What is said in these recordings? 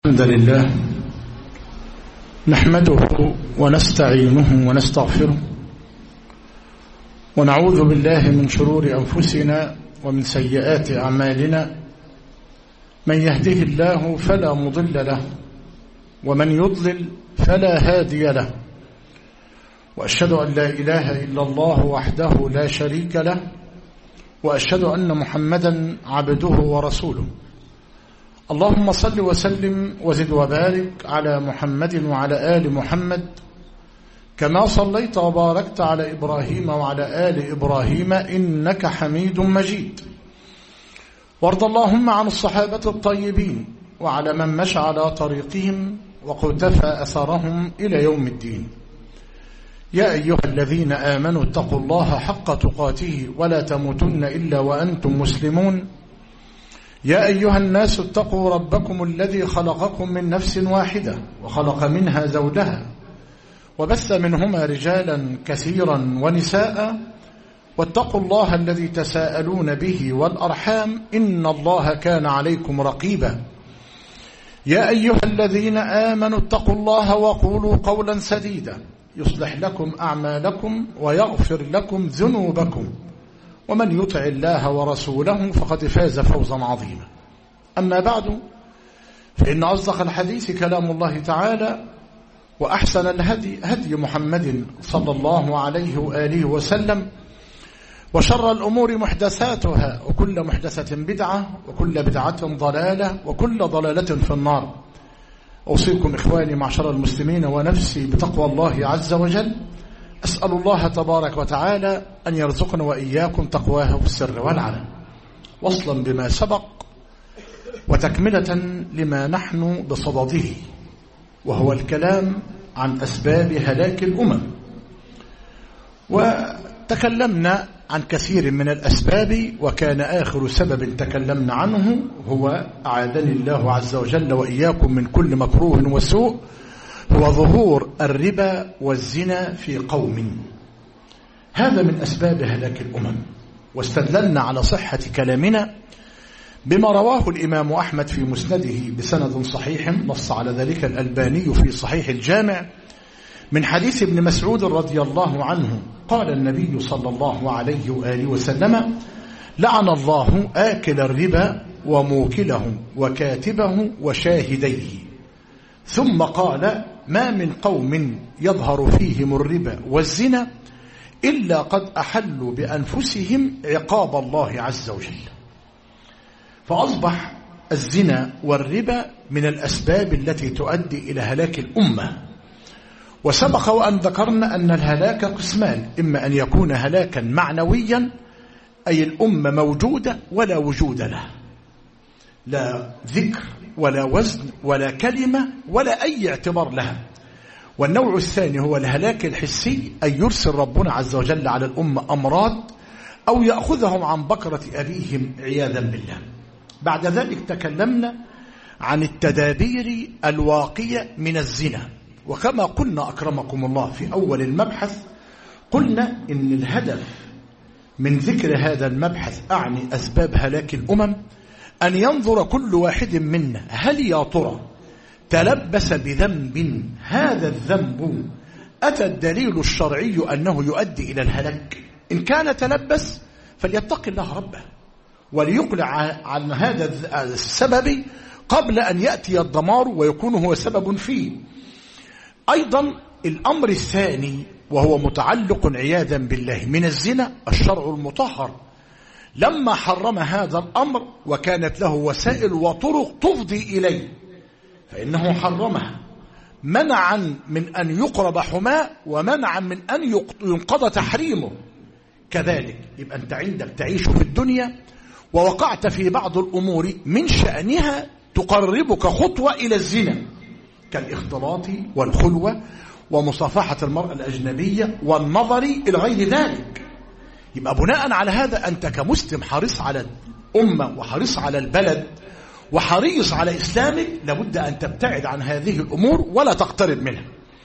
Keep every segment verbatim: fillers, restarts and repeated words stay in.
الحمد لله نحمده ونستعينه ونستغفره ونعوذ بالله من شرور أنفسنا ومن سيئات أعمالنا. من يهده الله فلا مضل له ومن يضلل فلا هادي له، وأشهد أن لا إله إلا الله وحده لا شريك له، وأشهد أن محمدا عبده ورسوله. اللهم صل وسلم وزد وبارك على محمد وعلى آل محمد كما صليت وباركت على إبراهيم وعلى آل إبراهيم إنك حميد مجيد. وارض اللهم عن الصحابة الطيبين وعلى من مشى على طريقهم وقتفى أثرهم إلى يوم الدين. يا أيها الذين آمنوا اتقوا الله حق تقاته ولا تموتن إلا وأنتم مسلمون. يا أيها الناس اتقوا ربكم الذي خلقكم من نفس واحدة وخلق منها زوجها وبث منهما رجالا كثيرا ونساء، واتقوا الله الذي تساءلون به والأرحام إن الله كان عليكم رقيبا. يا أيها الذين آمنوا اتقوا الله وقولوا قولا سديدا يصلح لكم أعمالكم ويغفر لكم ذنوبكم، ومن يطع الله ورسوله فقد فاز فوزا عظيما. أما بعد، فإن أصدق الحديث كلام الله تعالى، وأحسن الهدي هدي محمد صلى الله عليه وآله وسلم، وشر الأمور محدثاتها وكل محدثة بدعة وكل بدعة ضلالة وكل ضلالة في النار. أوصيكم إخواني معشر المسلمين ونفسي بتقوى الله عز وجل. أسأل الله تبارك وتعالى أن يرزقنا وإياكم تقواه في السر والعلن، وصلا بما سبق وتكملة لما نحن بصدده، وهو الكلام عن أسباب هلاك الأمم. وتكلمنا عن كثير من الأسباب، وكان آخر سبب تكلمنا عنه هو أعاذني الله عز وجل وإياكم من كل مكروه وسوء، هو ظهور الربا والزنا في قوم. هذا من أسباب هلاك الأمم. واستدللنا على صحة كلامنا بما رواه الإمام أحمد في مسنده بسند صحيح، نص على ذلك الألباني في صحيح الجامع، من حديث ابن مسعود رضي الله عنه قال النبي صلى الله عليه وآله وسلم: لعن الله آكل الربا وموكله وكاتبه وشاهديه. ثم قال: ما من قوم يظهر فيهم الربا والزنا إلا قد أحلوا بأنفسهم عقاب الله عز وجل. فأصبح الزنا والربا من الأسباب التي تؤدي إلى هلاك الأمة. وسبق وأن ذكرنا أن الهلاك قسمان: إما أن يكون هلاكا معنويا، أي الأمة موجودة ولا وجود له، لا ذكر ولا وزن ولا كلمة ولا أي اعتبار لها. والنوع الثاني هو الهلاك الحسي، أي يرسل ربنا عز وجل على الأمة أمراض أو يأخذهم عن بكرة أبيهم عياذا بالله. بعد ذلك تكلمنا عن التدابير الواقية من الزنا. وكما قلنا أكرمكم الله في أول المبحث، قلنا إن الهدف من ذكر هذا المبحث أعني أسباب هلاك الأمم أن ينظر كل واحد منا هل يا ترى تلبس بذنب، هذا الذنب أتى الدليل الشرعي أنه يؤدي إلى الهلاك. إن كان تلبس فليتق الله ربه وليقلع عن هذا السبب قبل أن يأتي الدمار ويكون هو سبب فيه. أيضا الأمر الثاني وهو متعلق عياذا بالله من الزنا، الشرع المطهر لما حرم هذا الأمر وكانت له وسائل وطرق تفضي إليه، فإنه حرمها منعا من أن يقرب حماه ومنعا من أن ينقضى تحريمه. كذلك يبقى أنت عندك تعيش في الدنيا ووقعت في بعض الأمور من شأنها تقربك خطوة إلى الزنا، كالاختلاط والخلوة ومصافحة المرأة الأجنبية والنظر إلى غير ذلك. يبقى بناء على هذا أنت كمسلم حريص على الأمة وحريص على البلد وحريص على إسلامك، لابد أن تبتعد عن هذه الأمور ولا تقترب منها.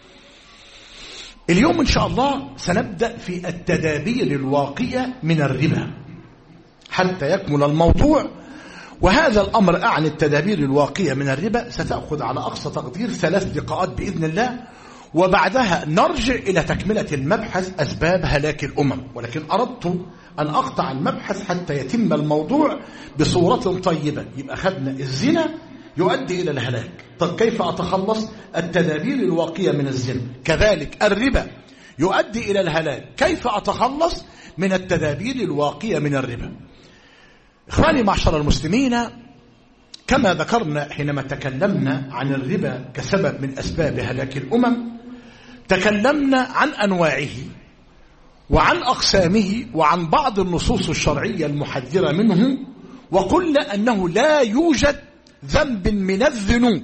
اليوم إن شاء الله سنبدأ في التدابير الواقية من الربا حتى يكمل الموضوع، وهذا الأمر أعني التدابير الواقية من الربا ستأخذ على أقصى تقدير ثلاث دقائق بإذن الله، وبعدها نرجع إلى تكملة المبحث أسباب هلاك الأمم. ولكن أردت أن أقطع المبحث حتى يتم الموضوع بصورة طيبة. يبقى خدنا الزنا يؤدي إلى الهلاك، طب كيف أتخلص؟ التدابير الواقية من الزنا. كذلك الربا يؤدي إلى الهلاك، كيف أتخلص من التدابير الواقية من الربا؟ إخواني معشر المسلمين، كما ذكرنا حينما تكلمنا عن الربا كسبب من أسباب هلاك الأمم، تكلمنا عن أنواعه وعن أقسامه وعن بعض النصوص الشرعية المحذرة منه، وقلنا أنه لا يوجد ذنب من الذنوب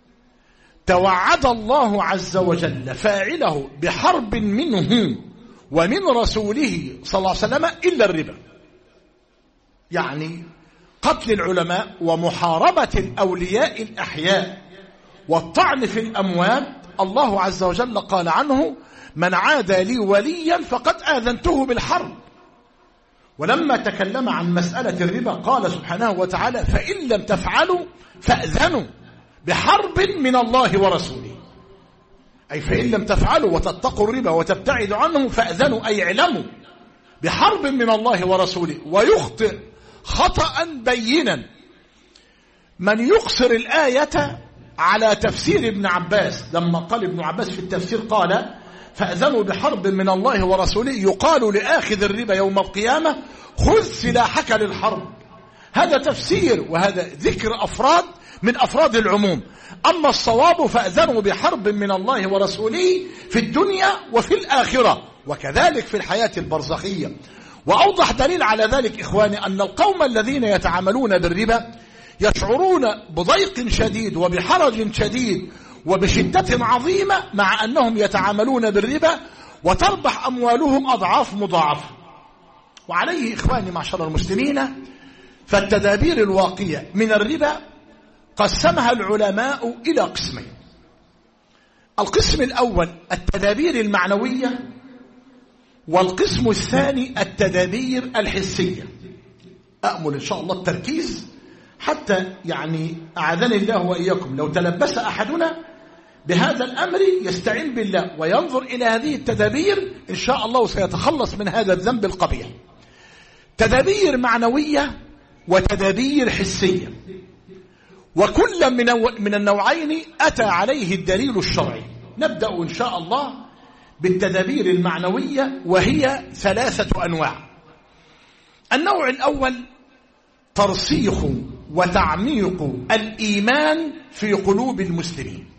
توعد الله عز وجل فاعله بحرب منه ومن رسوله صلى الله عليه وسلم إلا الربا. يعني قتل العلماء ومحاربة الأولياء الأحياء والطعن في الأموات، الله عز وجل قال عنه: من عادى لي وليا فقد آذنته بالحرب. ولما تكلم عن مسألة الربا قال سبحانه وتعالى: فإن لم تفعلوا فأذنوا بحرب من الله ورسوله. أي فإن لم تفعلوا وتتقوا الربا وتبتعدوا عنه فأذنوا، أي اعلموا بحرب من الله ورسوله. ويخطئ خطأ بينا من يقصر الآية على تفسير ابن عباس، لما قال ابن عباس في التفسير قال: فأذنوا بحرب من الله ورسوله، يقال لآخذ الربا يوم القيامة: خذ سلاحك للحرب. هذا تفسير وهذا ذكر أفراد من أفراد العموم. أما الصواب: فأذنوا بحرب من الله ورسوله في الدنيا وفي الآخرة، وكذلك في الحياة البرزخية. وأوضح دليل على ذلك إخواني أن القوم الذين يتعاملون بالربا يشعرون بضيق شديد وبحرج شديد وبشدة عظيمة مع أنهم يتعاملون بالربا، وتربح أموالهم أضعاف مضاعفة. وعليه إخواني معشر المسلمين، فالتدابير الواقية من الربا قسمها العلماء إلى قسمين. القسم الأول التدابير المعنوية، والقسم الثاني التدابير الحسية. أأمل إن شاء الله التركيز حتى يعني أعاذني الله وإياكم لو تلبس أحدنا بهذا الأمر يستعين بالله وينظر إلى هذه التدابير، إن شاء الله سيتخلص من هذا الذنب القبيح. تدابير معنوية وتدابير حسية، وكل من من النوعين أتى عليه الدليل الشرعي. نبدأ إن شاء الله بالتدابير المعنوية، وهي ثلاثة أنواع. النوع الأول ترسيخ وتعميق الإيمان في قلوب المسلمين.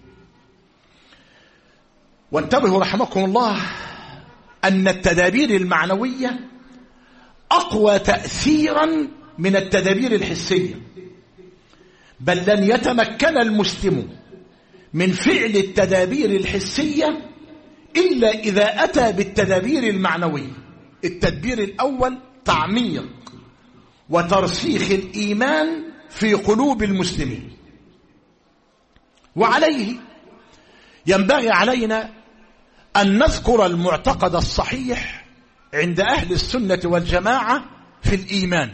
وانتبهوا رحمكم الله أن التدابير المعنوية أقوى تأثيرا من التدابير الحسية، بل لن يتمكن المسلم من فعل التدابير الحسية إلا إذا أتى بالتدابير المعنوية. التدبير الأول تعميق وترسيخ الإيمان في قلوب المسلمين. وعليه ينبغي علينا أن نذكر المعتقد الصحيح عند أهل السنة والجماعة في الإيمان.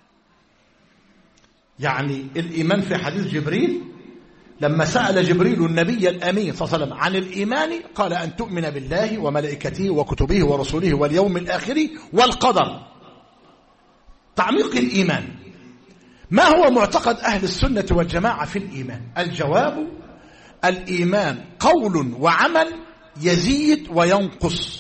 يعني الإيمان في حديث جبريل لما سأل جبريل النبي الأمين صلى الله عليه وسلم عن الإيمان قال: أن تؤمن بالله وملائكته وكتبه ورسوله واليوم الآخر والقدر. تعميق الإيمان. ما هو معتقد أهل السنة والجماعة في الإيمان؟ الجواب: الإيمان قول وعمل يزيد وينقص.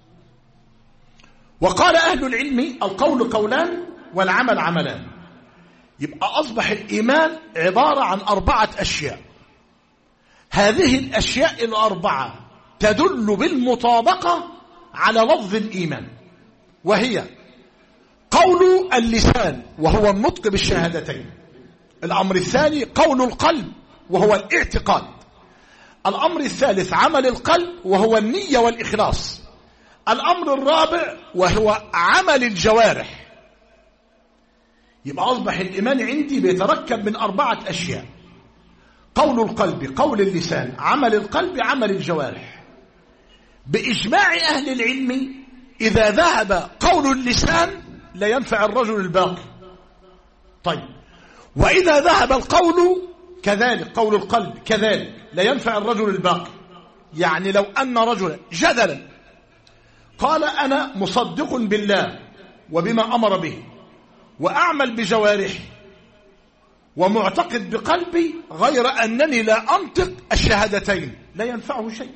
وقال أهل العلم: القول قولان والعمل عملان. يبقى أصبح الإيمان عبارة عن أربعة أشياء. هذه الأشياء الأربعة تدل بالمطابقة على لفظ الإيمان، وهي قول اللسان وهو النطق بالشهادتين. الأمر الثاني قول القلب وهو الاعتقاد. الأمر الثالث عمل القلب وهو النية والإخلاص. الأمر الرابع وهو عمل الجوارح. يبقى أصبح الإيمان عندي بيتركب من أربعة أشياء: قول القلب، قول اللسان، عمل القلب، عمل الجوارح. بإجماع أهل العلم إذا ذهب قول اللسان لا ينفع الرجل الباقي. طيب، وإذا ذهب القول كذلك، قول القلب كذلك لا ينفع الرجل الباقي. يعني لو أن رجلا جدلا قال أنا مصدق بالله وبما أمر به وأعمل بجوارحي ومعتقد بقلبي غير أنني لا أنطق الشهادتين، لا ينفعه شيء.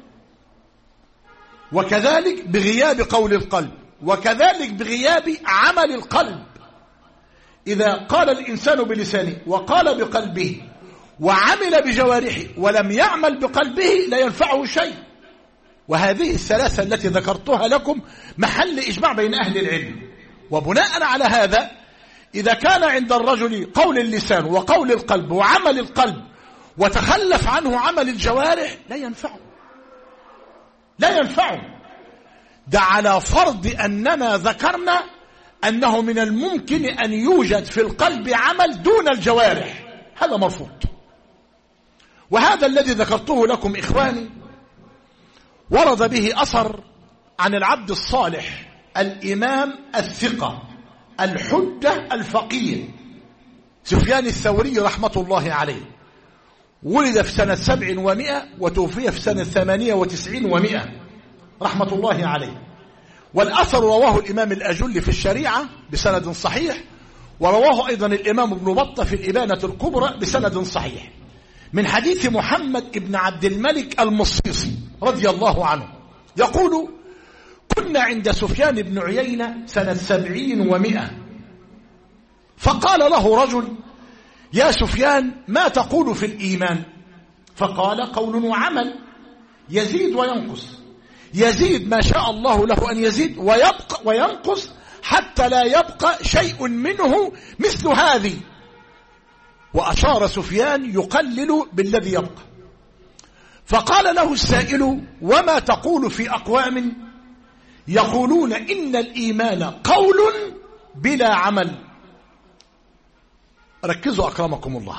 وكذلك بغياب قول القلب، وكذلك بغياب عمل القلب. إذا قال الإنسان بلسانه وقال بقلبه وعمل بجوارحه ولم يعمل بقلبه لا ينفعه شيء. وهذه الثلاثة التي ذكرتها لكم محل إجماع بين أهل العلم. وبناء على هذا إذا كان عند الرجل قول اللسان وقول القلب وعمل القلب وتخلف عنه عمل الجوارح لا ينفعه، لا ينفعه. ده على فرض أننا ذكرنا أنه من الممكن أن يوجد في القلب عمل دون الجوارح، هذا مرفوض. وهذا الذي ذكرته لكم إخواني ورد به أثر عن العبد الصالح الإمام الثقة الحجة الفقيه سفيان الثوري رحمة الله عليه، ولد في سنة سبع ومئة وتوفي في سنة ثمانية وتسعين ومئة رحمة الله عليه. والأثر رواه الإمام الأجل في الشريعة بسند صحيح، ورواه أيضا الإمام ابن بطة في الإبانة الكبرى بسند صحيح من حديث محمد ابن عبد الملك المصيصي رضي الله عنه يقول: كنا عند سفيان بن عيينة سنة سبعين ومئة، فقال له رجل: يا سفيان ما تقول في الإيمان؟ فقال: قول وعمل يزيد وينقص، يزيد ما شاء الله له أن يزيد ويبقى وينقص حتى لا يبقى شيء منه مثل هذه. وأشار سفيان يقلل بالذي يبقى. فقال له السائل: وما تقول في أقوام يقولون إن الإيمان قول بلا عمل؟ ركزوا أكرمكم الله،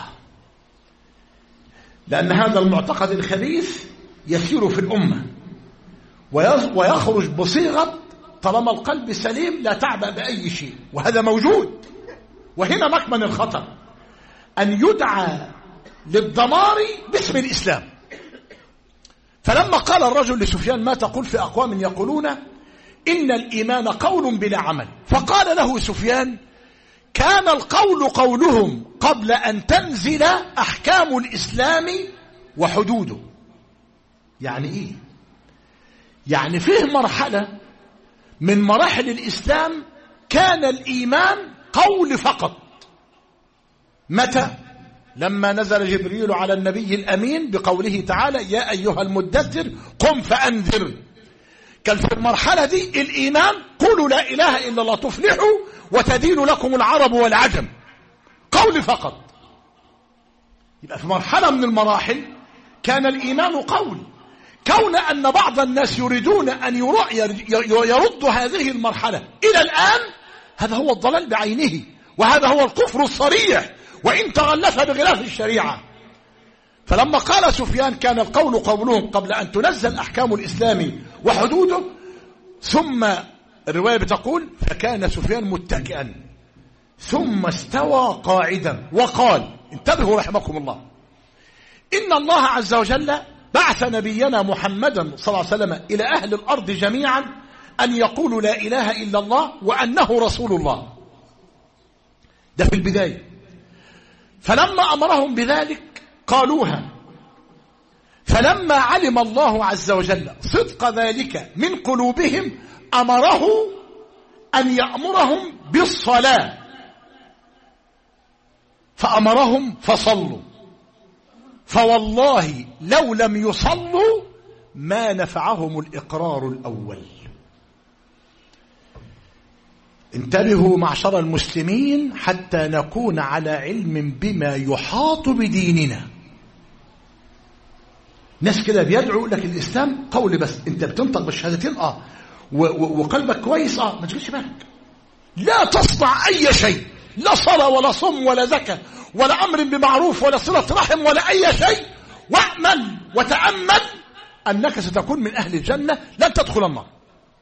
لأن هذا المعتقد الخبيث يسير في الأمة ويخرج بصيغة طالما القلب سليم لا تعبأ بأي شيء، وهذا موجود. وهنا مكمن الخطر أن يدعى للدمار باسم الإسلام. فلما قال الرجل لسفيان: ما تقول في أقوام يقولون إن الإيمان قول بلا عمل؟ فقال له سفيان: كان القول قولهم قبل أن تنزل أحكام الإسلام وحدوده. يعني إيه؟ يعني فيه مرحلة من مراحل الإسلام كان الإيمان قول فقط. متى؟ لما نزل جبريل على النبي الأمين بقوله تعالى: يا أيها المدثر قم فأنذر. كان في المرحلة دي الإيمان قولوا لا إله إلا الله تفلحوا وتدين لكم العرب والعجم، قول فقط. يبقى في مرحلة من المراحل كان الإيمان قول. كون أن بعض الناس يريدون أن يردوا هذه المرحلة إلى الآن، هذا هو الضلال بعينه، وهذا هو الكفر الصريح وإن تغلف بغلاف الشريعة. فلما قال سفيان كان القول قولهم قبل أن تنزل أحكام الإسلام وحدوده، ثم الرواية بتقول: فكان سفيان متكئا ثم استوى قاعدا وقال، انتبهوا رحمكم الله، إن الله عز وجل بعث نبينا محمدا صلى الله عليه وسلم إلى أهل الأرض جميعا أن يقولوا لا إله إلا الله وأنه رسول الله. ده في البداية. فلما أمرهم بذلك قالوها، فلما علم الله عز وجل صدق ذلك من قلوبهم أمره أن يأمرهم بالصلاة، فأمرهم فصلوا، فوالله لو لم يصلوا ما نفعهم الإقرار الأول. انتبهوا معشر المسلمين حتى نكون على علم بما يحاط بديننا. ناس كده بيدعوا لك الإسلام قول بس، انت بتنطق بالشهادتين اه وقلبك كويس اه ما تجيش بالك، لا تصنع أي شيء، لا صلاة ولا صم ولا زكاة ولا أمر بمعروف ولا صلة رحم ولا أي شيء، واعمل وتأمل أنك ستكون من أهل الجنة لن تدخل النار.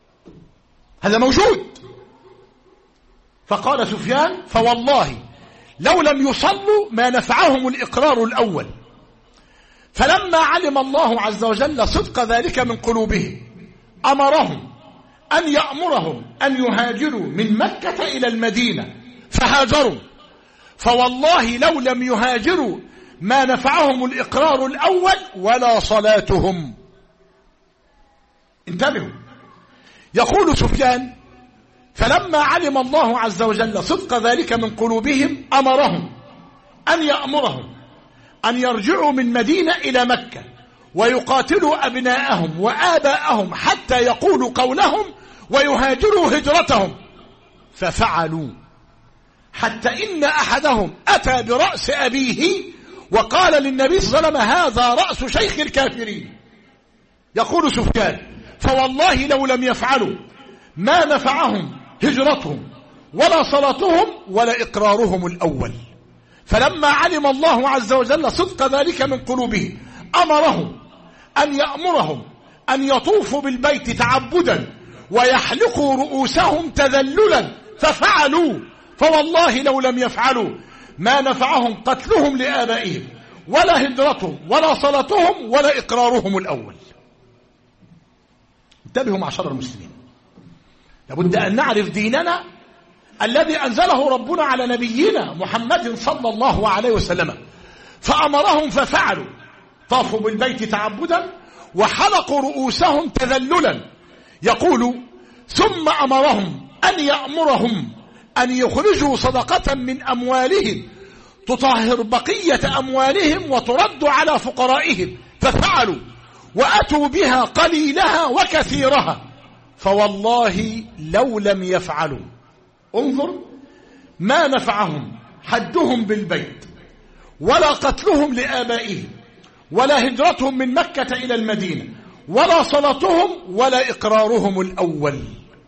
هذا موجود. فقال سفيان: فوالله لو لم يصلوا ما نفعهم الإقرار الأول. فلما علم الله عز وجل صدق ذلك من قلوبهم أمرهم أن يأمرهم أن يهاجروا من مكة إلى المدينة فهاجروا. فوالله لو لم يهاجروا ما نفعهم الإقرار الأول ولا صلاتهم. انتبهوا. يقول سفيان: فلما علم الله عز وجل صدق ذلك من قلوبهم أمرهم أن يأمرهم أن يرجعوا من مدينة إلى مكة ويقاتلوا أبناءهم وآباءهم حتى يقولوا قولهم ويهاجروا هجرتهم، ففعلوا، حتى إن أحدهم أتى برأس أبيه وقال للنبي صلى الله عليه وسلم: هذا رأس شيخ الكافرين. يقول سفيان: فوالله لو لم يفعلوا ما نفعهم هجرتهم ولا صلاتهم ولا إقرارهم الأول. فلما علم الله عز وجل صدق ذلك من قلوبه أمرهم أن يأمرهم أن يطوفوا بالبيت تعبدا ويحلقوا رؤوسهم تذللا، ففعلوا. فوالله لو لم يفعلوا ما نفعهم قتلهم لآبائهم ولا هجرتهم ولا صلاتهم ولا إقرارهم الأول. انتبهوا معشر المسلمين، لابد أن نعرف ديننا الذي أنزله ربنا على نبينا محمد صلى الله عليه وسلم. فأمرهم ففعلوا، طافوا بالبيت تعبدا وحلقوا رؤوسهم تذللا. يقول: ثم أمرهم أن يأمرهم أن يخرجوا صدقة من أموالهم تطهر بقية أموالهم وترد على فقرائهم، ففعلوا وأتوا بها قليلها وكثيرها. فوالله لو لم يفعلوا، انظر، ما نفعهم حدهم بالبيت ولا قتلهم لآبائهم ولا هجرتهم من مكة إلى المدينة ولا صلاتهم ولا إقرارهم الأول.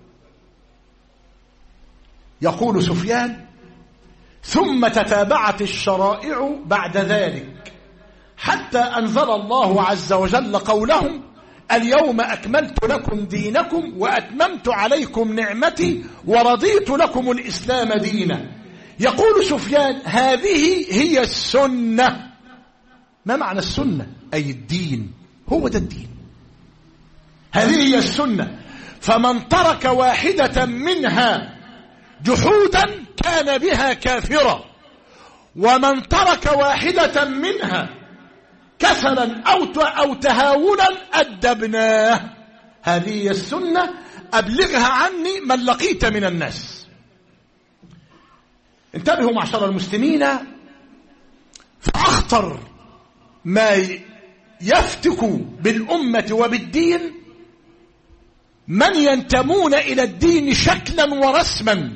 يقول سفيان: ثم تتابعت الشرائع بعد ذلك حتى أنزل الله عز وجل قولهم: اليوم أكملت لكم دينكم وأتممت عليكم نعمتي ورضيت لكم الإسلام دينا. يقول سفيان: هذه هي السنة. ما معنى السنة؟ أي الدين، هو ده الدين، هذه هي السنة. فمن ترك واحدة منها جحودا كان بها كافرا، ومن ترك واحدة منها كسلا أو تهاونا أدبناه. هذه السنة، أبلغها عني من لقيت من الناس. انتبهوا معشر المسلمين، فأخطر ما يفتك بالأمة وبالدين من ينتمون إلى الدين شكلا ورسما،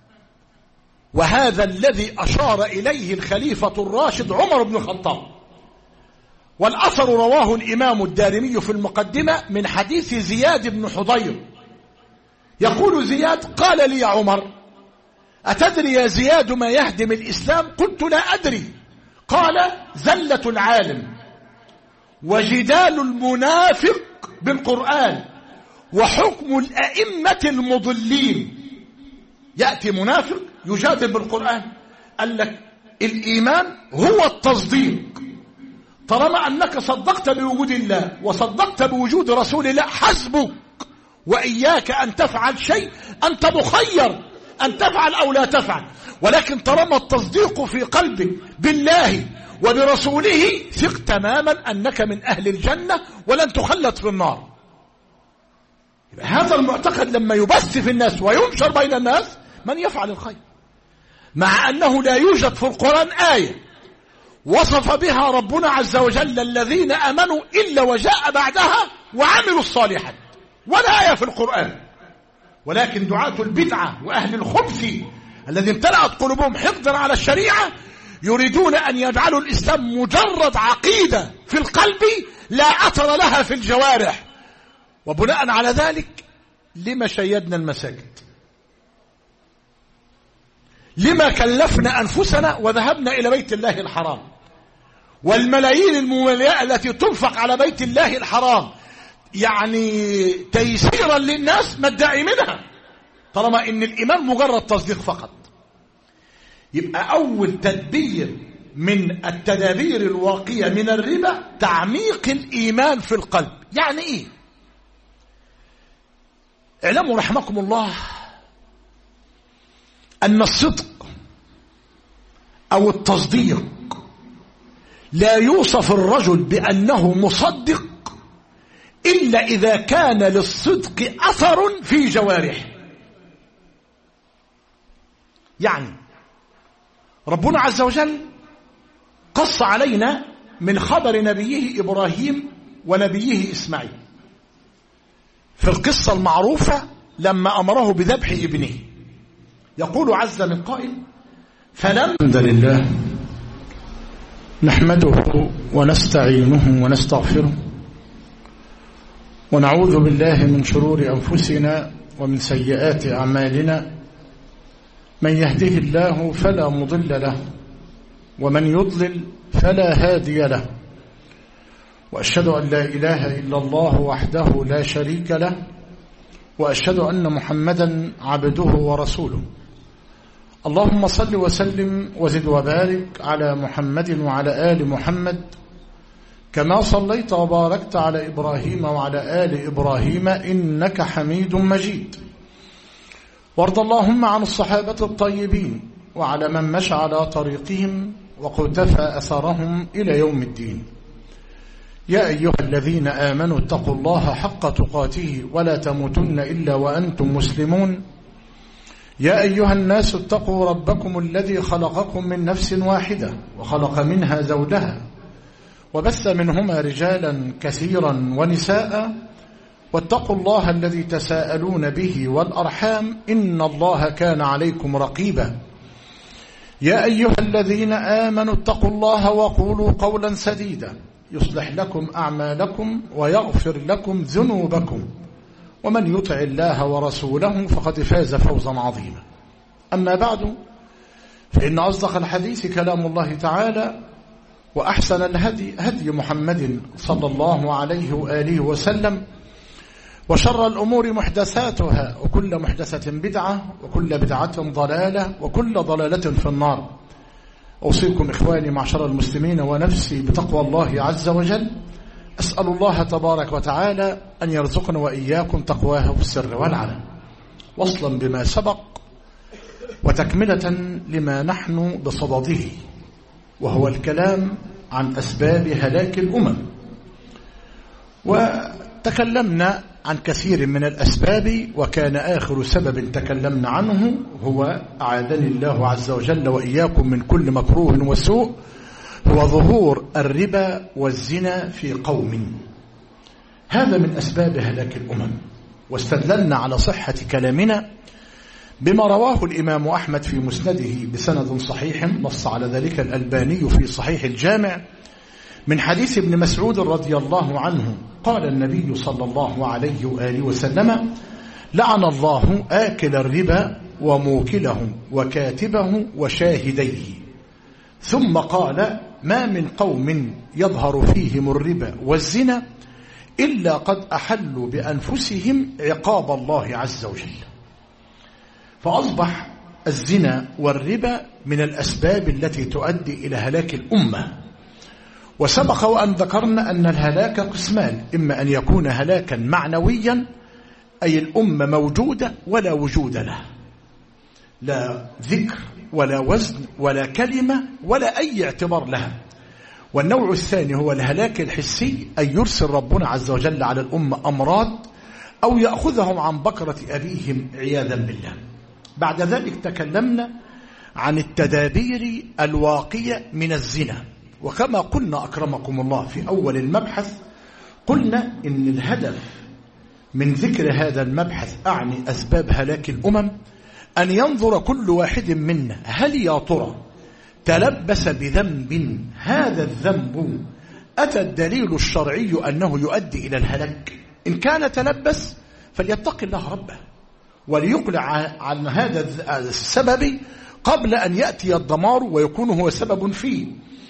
وهذا الذي أشار إليه الخليفة الراشد عمر بن الخطاب. والأثر رواه الإمام الدارمي في المقدمة من حديث زياد بن حضير. يقول زياد: قال لي عمر: أتدري يا زياد ما يهدم الإسلام؟ قلت: لا أدري. قال: زلة العالم وجدال المنافق بالقرآن وحكم الأئمة المضلين. يأتي منافق يجادل بالقرآن، قال لك الإيمان هو التصديق. طالما أنك صدقت بوجود الله وصدقت بوجود رسول الله حسبك، وإياك أن تفعل شيء، أنت مخير أن تفعل أو لا تفعل، ولكن طالما التصديق في قلبك بالله وبرسوله ثق تماما أنك من أهل الجنة ولن تخلد في النار. هذا المعتقد لما يبث في الناس وينشر بين الناس من يفعل الخير، مع أنه لا يوجد في القرآن آية وصف بها ربنا عز وجل الذين أمنوا إلا وجاء بعدها وعملوا الصالحات، ولا آية في القرآن. ولكن دعاة البدعة وأهل الخبث الذين امتلأت قلوبهم حقدا على الشريعة يريدون أن يجعلوا الإسلام مجرد عقيدة في القلب لا أثر لها في الجوارح. وبناء على ذلك لما شيدنا المساجد؟ لما كلفنا أنفسنا وذهبنا إلى بيت الله الحرام؟ والملايين الممليئة التي تنفق على بيت الله الحرام يعني تيسيرا للناس ما ادعي منها، طالما إن الإيمان مجرد تصديق فقط. يبقى أول تدبير من التدابير الواقية من الربا تعميق الإيمان في القلب. يعني إيه؟ اعلموا رحمكم الله أن الصدق أو التصديق لا يوصف الرجل بأنه مصدق إلا إذا كان للصدق أثر في جوارحه. يعني ربنا عز وجل قص علينا من خبر نبيه إبراهيم ونبيه إسماعيل في القصة المعروفة لما أمره بذبح ابنه. يقول عز من قائل: فلم الحمد لله نحمده ونستعينه ونستغفره ونعوذ بالله من شرور أنفسنا ومن سيئات أعمالنا، من يهده الله فلا مضل له ومن يضلل فلا هادي له، وأشهد أن لا إله إلا الله وحده لا شريك له، وأشهد أن محمدا عبده ورسوله. اللهم صل وسلم وزد وبارك على محمد وعلى آل محمد كما صليت وباركت على إبراهيم وعلى آل إبراهيم إنك حميد مجيد. وارض اللهم عن الصحابة الطيبين وعلى من مشى على طريقهم وقتفى أثرهم إلى يوم الدين. يا أيها الذين آمنوا اتقوا الله حق تقاته ولا تموتن إلا وأنتم مسلمون. يا أيها الناس اتقوا ربكم الذي خلقكم من نفس واحدة وخلق منها زوجها وبث منهما رجالا كثيرا ونساء، واتقوا الله الذي تساءلون به والأرحام إن الله كان عليكم رقيبا. يا أيها الذين آمنوا اتقوا الله وقولوا قولا سديدا يصلح لكم أعمالكم ويغفر لكم ذنوبكم، ومن يطع الله ورسوله فقد فاز فوزا عظيما. أما بعد، فإن أصدق الحديث كلام الله تعالى، وأحسن الهدي هدي محمد صلى الله عليه وآله وسلم، وشر الأمور محدثاتها وكل محدثة بدعة وكل بدعة ضلالة وكل ضلالة في النار. أوصيكم إخواني معشر المسلمين ونفسي بتقوى الله عز وجل. أسأل الله تبارك وتعالى أن يرزقنا وإياكم تقواه في السر والعلن، وصلا بما سبق وتكملة لما نحن بصدده، وهو الكلام عن أسباب هلاك الأمم. وتكلمنا عن كثير من الأسباب، وكان آخر سبب تكلمنا عنه هو أعاذني الله عز وجل وإياكم من كل مكروه وسوء، هو ظهور الربا والزنا في قوم. هذا من أسباب هلاك الأمم. واستدللنا على صحة كلامنا بما رواه الإمام أحمد في مسنده بسند صحيح، نص على ذلك الألباني في صحيح الجامع، من حديث ابن مسعود رضي الله عنه قال النبي صلى الله عليه وآله وسلم: لعن الله آكل الربا وموكله وكاتبه وشاهديه. ثم قال: ما من قوم يظهر فيهم الربا والزنا إلا قد أحلوا بأنفسهم عقاب الله عز وجل. فأصبح الزنا والربا من الأسباب التي تؤدي إلى هلاك الأمة. وسبق وأن ذكرنا أن الهلاك قسمان: إما أن يكون هلاكا معنويا، أي الأمة موجودة ولا وجود له، لا ذكر ولا وزن ولا كلمة ولا أي اعتبار لها. والنوع الثاني هو الهلاك الحسي، أي يرسل ربنا عز وجل على الأمة أمراض أو يأخذهم عن بكرة أبيهم عياذا بالله. بعد ذلك تكلمنا عن التدابير الواقية من الزنا. وكما قلنا أكرمكم الله في أول المبحث، قلنا إن الهدف من ذكر هذا المبحث أعني أسباب هلاك الأمم أن ينظر كل واحد منا هل يا ترى تلبس بذنب، هذا الذنب أتى الدليل الشرعي أنه يؤدي إلى الهلاك. إن كان تلبس فليتق الله ربه وليقلع عن هذا السبب قبل أن يأتي الدمار ويكون هو سبب فيه.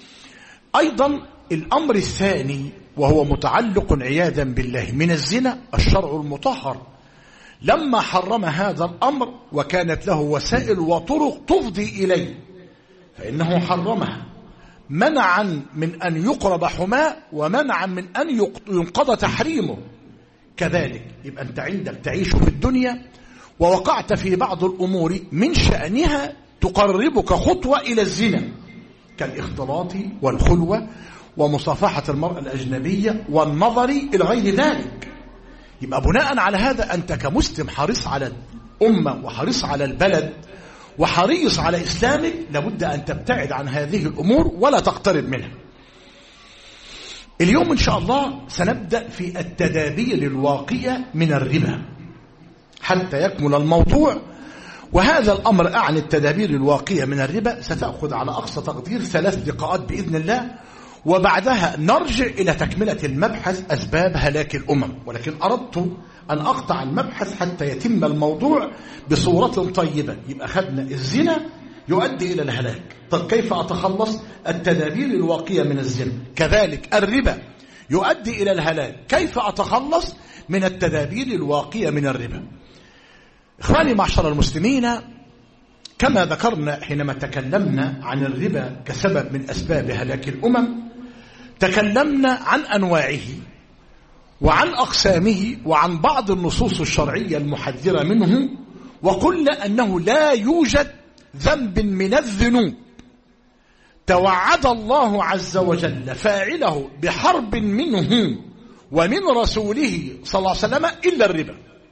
أيضا الأمر الثاني وهو متعلق عياذا بالله من الزنا، الشرع المطهر لما حرم هذا الأمر وكانت له وسائل وطرق تفضي إليه، فإنه حرمها منعا من أن يقرب حماه ومنعا من أن ينقضى تحريمه. كذلك يبقى أنت عندك تعيش في الدنيا ووقعت في بعض الأمور من شأنها تقربك خطوة إلى الزنا، كالاختلاط والخلوة ومصافحة المرأة الأجنبية والنظر إلى غير ذلك. يبقى بناء على هذا أنت كمسلم حريص على الأمة وحريص على البلد وحريص على إسلامك، لابد أن تبتعد عن هذه الأمور ولا تقترب منها. اليوم إن شاء الله سنبدأ في التدابير الواقية من الربا حتى يكمل الموضوع. وهذا الأمر أعني التدابير الواقية من الربا ستأخذ على أقصى تقدير ثلاث دقائق بإذن الله، وبعدها نرجع إلى تكملة المبحث أسباب هلاك الأمم. ولكن أردت أن أقطع المبحث حتى يتم الموضوع بصورة طيبة. يبقى خدنا الزنا يؤدي إلى الهلاك، طب كيف أتخلص؟ التدابير الواقية من الزنا. كذلك الربا يؤدي إلى الهلاك، كيف أتخلص من التدابير الواقية من الربا؟ إخواني معشر المسلمين، كما ذكرنا حينما تكلمنا عن الربا كسبب من أسباب هلاك الأمم، تكلمنا عن أنواعه وعن أقسامه وعن بعض النصوص الشرعية المحذرة منه، وقلنا أنه لا يوجد ذنب من الذنوب توعد الله عز وجل فاعله بحرب منه ومن رسوله صلى الله عليه وسلم إلا الربا.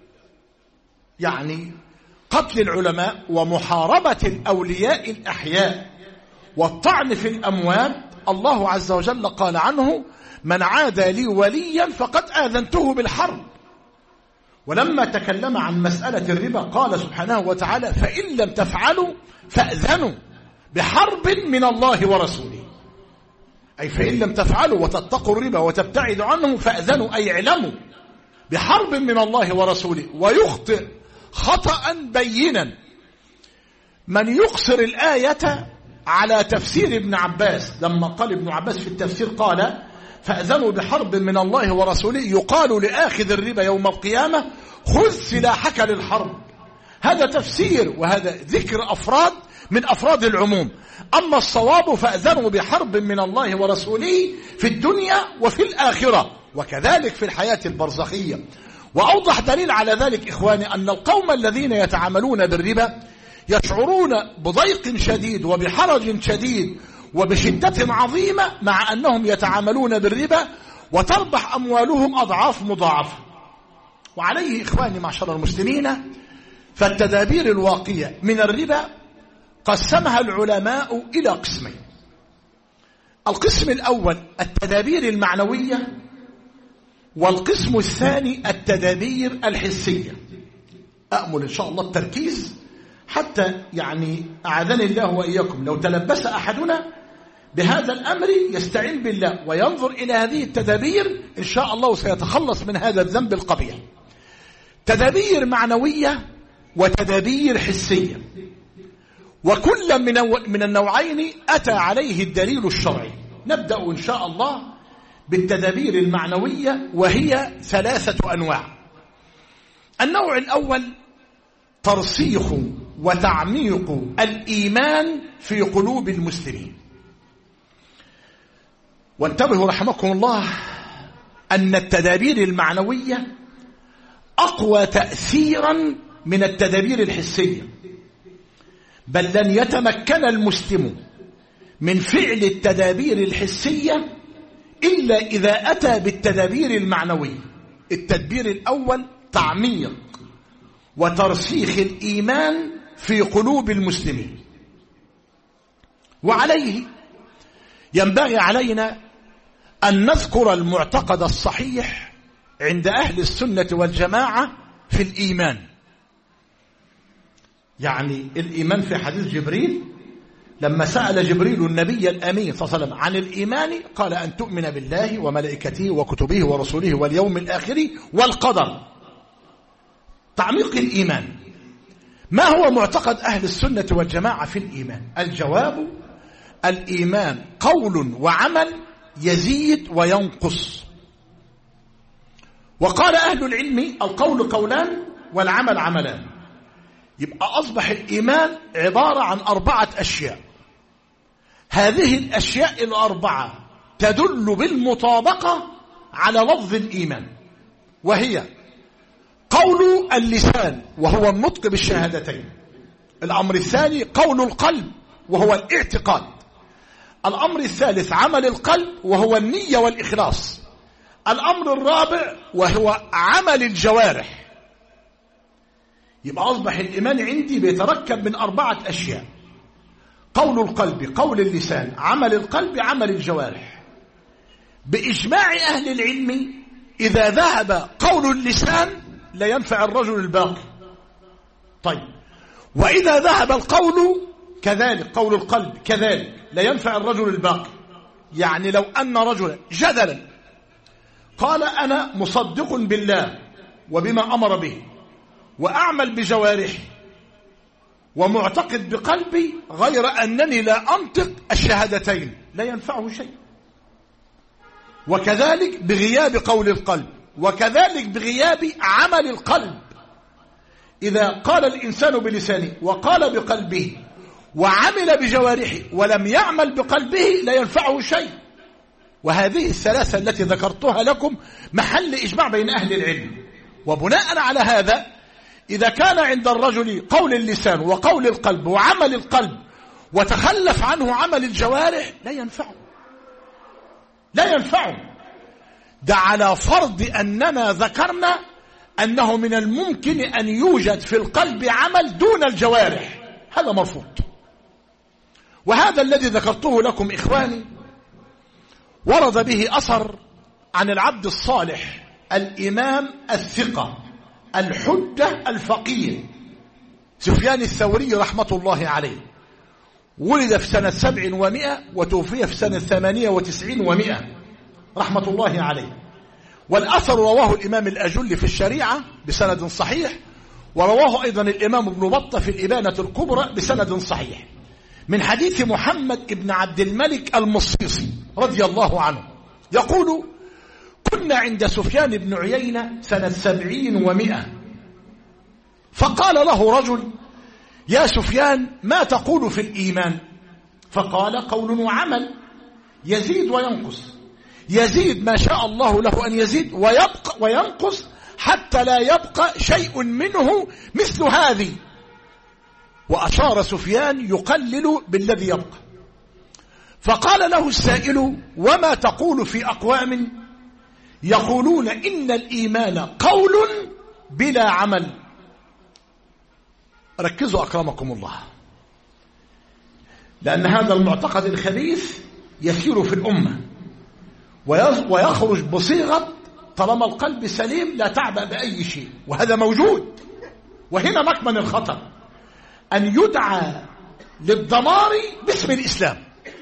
يعني قتل العلماء ومحاربة الأولياء الأحياء والطعن في الأموات، الله عز وجل قال عنه: من عادى لي وليا فقد آذنته بالحرب. ولما تكلم عن مسألة الربا قال سبحانه وتعالى: فإن لم تفعلوا فأذنوا بحرب من الله ورسوله. أي فإن لم تفعلوا وتتقوا الربا وتبتعدوا عنه فأذنوا، أي اعلموا بحرب من الله ورسوله. ويخطئ خطأ بينا من يقصر الآية على تفسير ابن عباس، لما قال ابن عباس في التفسير قال: فأذنوا بحرب من الله ورسوله، يقال لآخذ الربا يوم القيامة: خذ سلاحك للحرب. هذا تفسير وهذا ذكر أفراد من أفراد العموم. أما الصواب: فأذنوا بحرب من الله ورسوله في الدنيا وفي الآخرة، وكذلك في الحياة البرزخية. وأوضح دليل على ذلك إخواني أن القوم الذين يتعاملون بالربا يشعرون بضيق شديد وبحرج شديد وبشدة عظيمة مع أنهم يتعاملون بالربا، وتربح أموالهم أضعاف مضاعفة. وعليه إخواني معشر المسلمين، فالتدابير الواقية من الربا قسمها العلماء إلى قسمين. القسم الأول التدابير المعنوية، والقسم الثاني التدابير الحسية. أأمل إن شاء الله التركيز حتى يعني أعاذني الله وإياكم لو تلبس أحدنا بهذا الأمر يستعين بالله وينظر إلى هذه التدابير إن شاء الله سيتخلص من هذا الذنب القبيح. تدابير معنوية وتدابير حسية، وكل من من النوعين أتى عليه الدليل الشرعي. نبدأ إن شاء الله بالتدابير المعنوية، وهي ثلاثة أنواع. النوع الأول ترسيخ وتعميق الإيمان في قلوب المسلمين. وانتبهوا رحمكم الله أن التدابير المعنوية أقوى تأثيرا من التدابير الحسية، بل لن يتمكن المسلم من فعل التدابير الحسية إلا إذا أتى بالتدابير المعنوية. التدبير الأول تعميق وترسيخ الإيمان في قلوب المسلمين. وعليه ينبغي علينا أن نذكر المعتقد الصحيح عند أهل السنة والجماعة في الإيمان. يعني الإيمان في حديث جبريل لما سأل جبريل النبي الأمين صلى الله عليه وسلم عن الإيمان قال: أن تؤمن بالله وملائكته وكتبه ورسوله واليوم الآخر والقدر. تعميق الإيمان. ما هو معتقد أهل السنة والجماعة في الإيمان؟ الجواب: الإيمان قول وعمل يزيد وينقص. وقال أهل العلم: القول قولان والعمل عملان. يبقى أصبح الإيمان عبارة عن أربعة أشياء. القول، والعمل، واليزيد والينقص. القول قولان والعمل عملان. يبقى أصبح الإيمان عبارة عن أربعة أشياء: القول قولان والعمل عملان. يبقى أصبح الإيمان هذه الأشياء الأربعة تدل بالمطابقة على لفظ الإيمان، وهي قول اللسان وهو النطق بالشهادتين، الأمر الثاني قول القلب وهو الاعتقاد، الأمر الثالث عمل القلب وهو النية والإخلاص، الأمر الرابع وهو عمل الجوارح. يبقى أصبح الإيمان عندي بيتركب من أربعة أشياء: قول القلب، قول اللسان، عمل القلب، عمل الجوارح. بإجماع أهل العلم إذا ذهب قول اللسان لا ينفع الرجل الباقي. طيب، وإذا ذهب القول كذلك، قول القلب كذلك لا ينفع الرجل الباقي. يعني لو أن رجلا جدلا قال أنا مصدق بالله وبما أمر به وأعمل بجوارحي ومعتقد بقلبي غير أنني لا أنطق الشهادتين، لا ينفعه شيء. وكذلك بغياب قول القلب، وكذلك بغياب عمل القلب. إذا قال الإنسان بلسانه وقال بقلبه وعمل بجوارحه ولم يعمل بقلبه لا ينفعه شيء. وهذه الثلاثة التي ذكرتها لكم محل إجماع بين أهل العلم. وبناء على هذا إذا كان عند الرجل قول اللسان وقول القلب وعمل القلب وتخلف عنه عمل الجوارح لا ينفعه، لا ينفعه. ده على فرض أننا ذكرنا أنه من الممكن أن يوجد في القلب عمل دون الجوارح، هذا مرفوض. وهذا الذي ذكرته لكم إخواني ورد به أثر عن العبد الصالح الإمام الثقة الحجة الفقيه سفيان الثوري رحمة الله عليه، ولد في سنة سبع ومئة وتوفي في سنة ثمانية وتسعين ومئة رحمة الله عليه. والأثر رواه الإمام الأجل في الشريعة بسند صحيح، ورواه أيضا الإمام ابن بطة في الإبانة الكبرى بسند صحيح من حديث محمد بن عبد الملك المصيصي رضي الله عنه يقول: كنا عند سفيان بن عيينة سنة سبعين ومئة، فقال له رجل: يا سفيان ما تقول في الإيمان؟ فقال: قول وعمل يزيد وينقص، يزيد ما شاء الله له أن يزيد ويبقى وينقص حتى لا يبقى شيء منه مثل هذه. وأشار سفيان يقلل بالذي يبقى. فقال له السائل: وما تقول في أقوام يقولون إن الإيمان قول بلا عمل؟ ركزوا أكرمكم الله، لأن هذا المعتقد الخبيث يسير في الأمة ويخرج بصيغة طالما القلب سليم لا تعبأ بأي شيء، وهذا موجود. وهنا مكمن الخطر أن يدعى للدمار باسم الإسلام.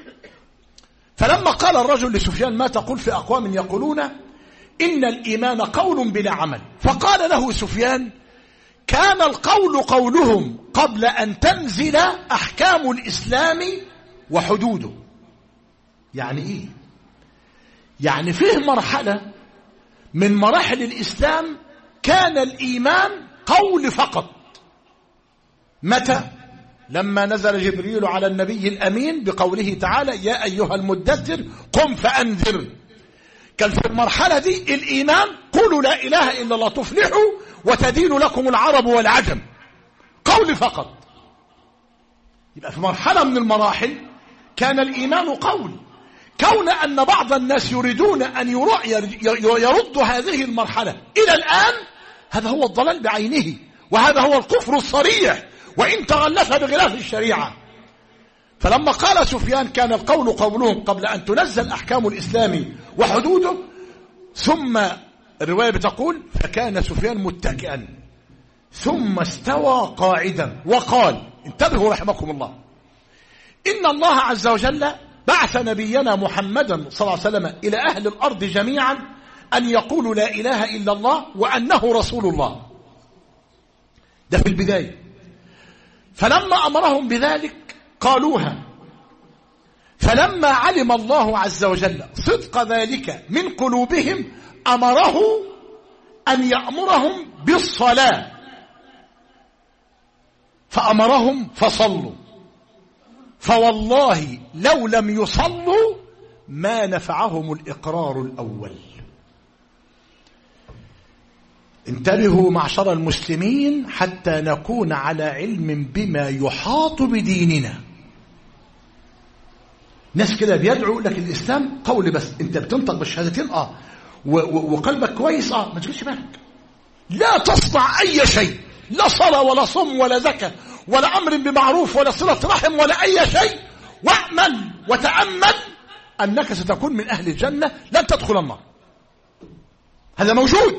فلما قال الرجل لسفيان: ما تقول في أقوام يقولون إن الإيمان قول بلا عمل؟ فقال له سفيان: كان القول قولهم قبل أن تنزل أحكام الإسلام وحدوده. يعني إيه؟ يعني فيه مرحلة من مراحل الإسلام كان الإيمان قول فقط. متى؟ لما نزل جبريل على النبي الأمين بقوله تعالى: يا أيها المدثر قم فأنذر. كان في المرحلة دي الإيمان قولوا لا إله إلا الله تفلحوا وتدين لكم العرب والعجم، قول فقط. يبقى في مرحلة من المراحل كان الإيمان قول. كون أن بعض الناس يريدون أن يردوا هذه المرحلة إلى الآن، هذا هو الضلال بعينه، وهذا هو الكفر الصريح وإن تغلف بغلاف الشريعة. فلما قال سفيان كان القول قولهم قبل أن تنزل أحكام الإسلام وحدوده، ثم الرواية بتقول: فكان سفيان متكئا ثم استوى قاعدا وقال، انتبهوا رحمكم الله، إن الله عز وجل بعث نبينا محمدا صلى الله عليه وسلم إلى أهل الأرض جميعا أن يقولوا لا إله إلا الله وأنه رسول الله. ده في البداية. فلما أمرهم بذلك قالوها، فلما علم الله عز وجل صدق ذلك من قلوبهم أمره أن يأمرهم بالصلاة، فأمرهم فصلوا، فوالله لو لم يصلوا ما نفعهم الإقرار الأول. انتبهوا معشر المسلمين حتى نكون على علم بما يحاط بديننا. ناس كده بيدعوا لك الإسلام قول بس، انت بتنطق بالشهادتين اه وقلبك كويس اه ما تشغلش بالك، لا تصنع أي شيء، لا صلاة ولا صوم ولا زكاة ولا أمر بمعروف ولا صلة رحم ولا أي شيء، واعمل وتأمل أنك ستكون من أهل الجنة لن تدخل النار. هذا موجود.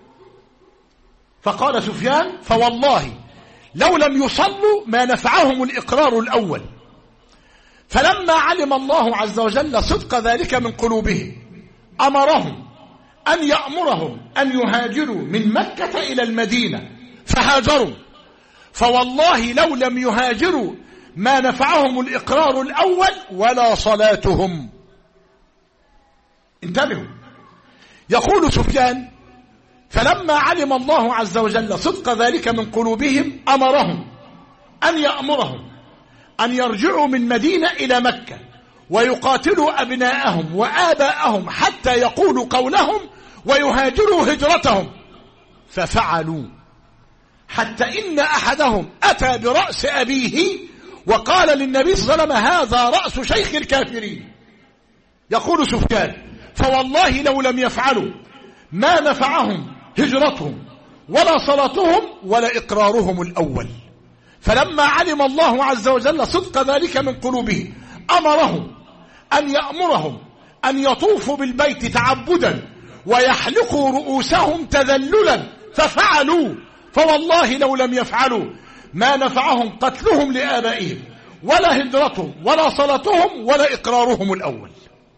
فقال سفيان فوالله لو لم يصلوا ما نفعهم الإقرار الأول. فلما علم الله عز وجل صدق ذلك من قلوبهم أمرهم أن يأمرهم أن يهاجروا من مكة إلى المدينة فهاجروا. فوالله لو لم يهاجروا ما نفعهم الإقرار الأول ولا صلاتهم. انتبهوا. يقول سفيان فلما علم الله عز وجل صدق ذلك من قلوبهم أمرهم أن يأمرهم أن يرجعوا من مدينة إلى مكة ويقاتلوا أبناءهم وآباءهم حتى يقولوا قولهم ويهاجروا هجرتهم، ففعلوا حتى إن أحدهم أتى برأس أبيه وقال للنبي صلى الله عليه وسلم هذا رأس شيخ الكافرين. يقول سفيان فوالله لو لم يفعلوا ما نفعهم هجرتهم ولا صلاتهم ولا إقرارهم الأول. فلما علم الله عز وجل صدق ذلك من قلوبه أمرهم أن يأمرهم أن يطوفوا بالبيت تعبدا ويحلقوا رؤوسهم تذللا، ففعلوا. فوالله لو لم يفعلوا ما نفعهم قتلهم لآبائهم ولا هجرتهم ولا صلاتهم ولا إقرارهم الأول.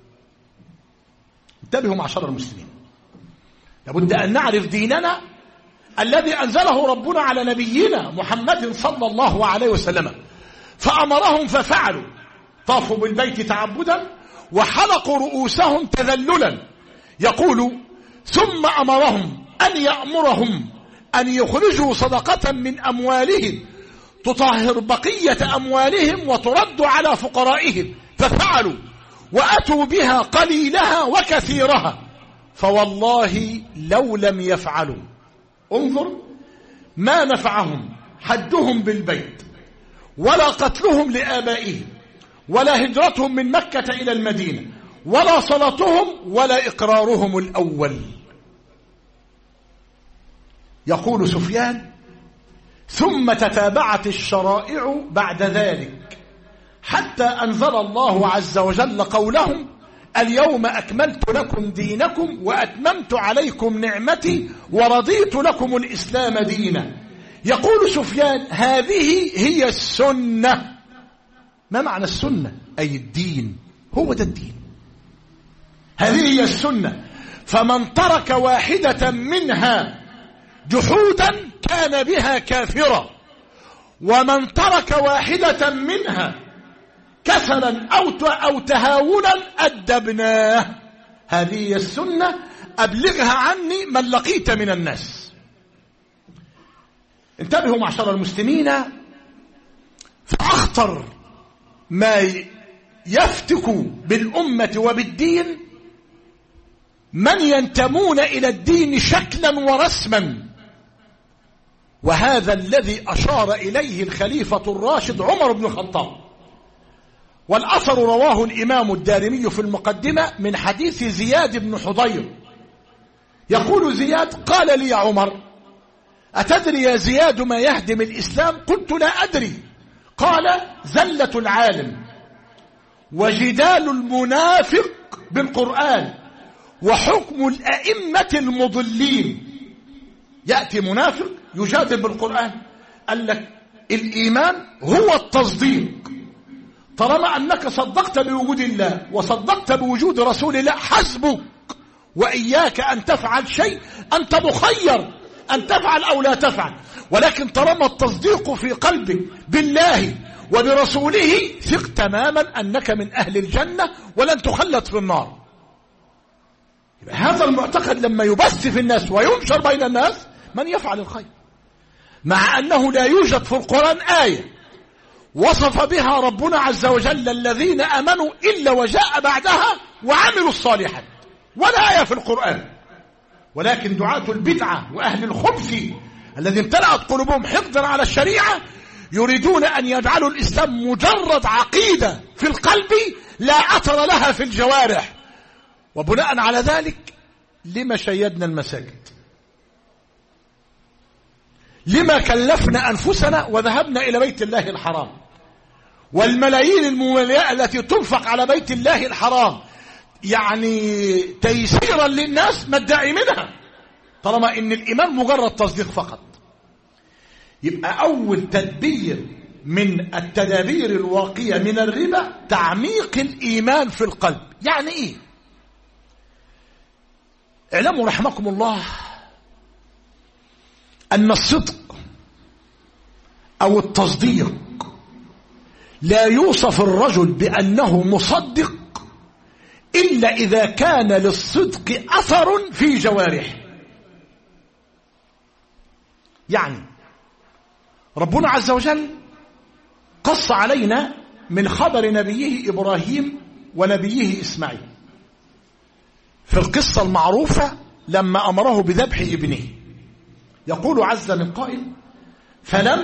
انتبهوا معشر المسلمين، لابد أن نعرف ديننا الذي أنزله ربنا على نبينا محمد صلى الله عليه وسلم. فأمرهم ففعلوا، طافوا بالبيت تعبدا وحلقوا رؤوسهم تذللا. يقول ثم أمرهم أن يأمرهم أن يخرجوا صدقة من أموالهم تطهر بقية أموالهم وترد على فقرائهم، ففعلوا وأتوا بها قليلها وكثيرها. فوالله لو لم يفعلوا انظر ما نفعهم حدهم بالبيت ولا قتلهم لآبائهم ولا هجرتهم من مكة إلى المدينة ولا صلاتهم ولا إقرارهم الأول. يقول سفيان ثم تتابعت الشرائع بعد ذلك حتى أنزل الله عز وجل قولهم اليوم أكملت لكم دينكم وأتممت عليكم نعمتي ورضيت لكم الإسلام دينا. يقول سفيان هذه هي السنة. ما معنى السنة؟ أي الدين، هو ده الدين، هذه هي السنة. فمن ترك واحدة منها جحودا كان بها كافرا، ومن ترك واحدة منها كسلا أو تهاونا أدبناه. هذه السنة أبلغها عني من لقيت من الناس. انتبهوا معشر المسلمين، فأخطر ما يفتك بالأمة وبالدين من ينتمون إلى الدين شكلا ورسما، وهذا الذي أشار إليه الخليفة الراشد عمر بن الخطاب. والأثر رواه الإمام الدارمي في المقدمة من حديث زياد بن حضير. يقول زياد قال لي يا عمر أتدري يا زياد ما يهدم الإسلام؟ قلت لا أدري. قال زلة العالم وجدال المنافق بالقرآن وحكم الأئمة المضلين. يأتي منافق يجادل بالقرآن، قال لك الإيمان هو التصديق. طالما أنك صدقت بوجود الله وصدقت بوجود رسول الله حسبك، وإياك أن تفعل شيء، أنت مخير أن تفعل أو لا تفعل، ولكن طالما التصديق في قلبك بالله وبرسوله ثق تماما أنك من أهل الجنة ولن تخلد في النار. هذا المعتقد لما يبث في الناس وينشر بين الناس من يفعل الخير، مع أنه لا يوجد في القرآن آية وصف بها ربنا عز وجل الذين آمنوا إلا وجاء بعدها وعملوا الصالحات، ولا آية في القرآن. ولكن دعاة البدعة وأهل الخبث الذين امتلأت قلوبهم حقدا على الشريعة يريدون أن يجعلوا الإسلام مجرد عقيدة في القلب لا أثر لها في الجوارح. وبناء على ذلك لما شيدنا المساجد؟ لما كلفنا أنفسنا وذهبنا إلى بيت الله الحرام؟ والملايين الممليئة التي تنفق على بيت الله الحرام يعني تيسيرا للناس ما الداعي منها طالما إن الإيمان مجرد تصديق فقط؟ يبقى أول تدبير من التدابير الواقية من الربا تعميق الإيمان في القلب. يعني إيه؟ اعلموا رحمكم الله أن الصدق أو التصديق لا يوصف الرجل بأنه مصدق إلا إذا كان للصدق أثر في جوارحه. يعني ربنا عز وجل قص علينا من خبر نبيه إبراهيم ونبيه إسماعيل في القصة المعروفة لما أمره بذبح ابنه. يقول عز من قائل: فلما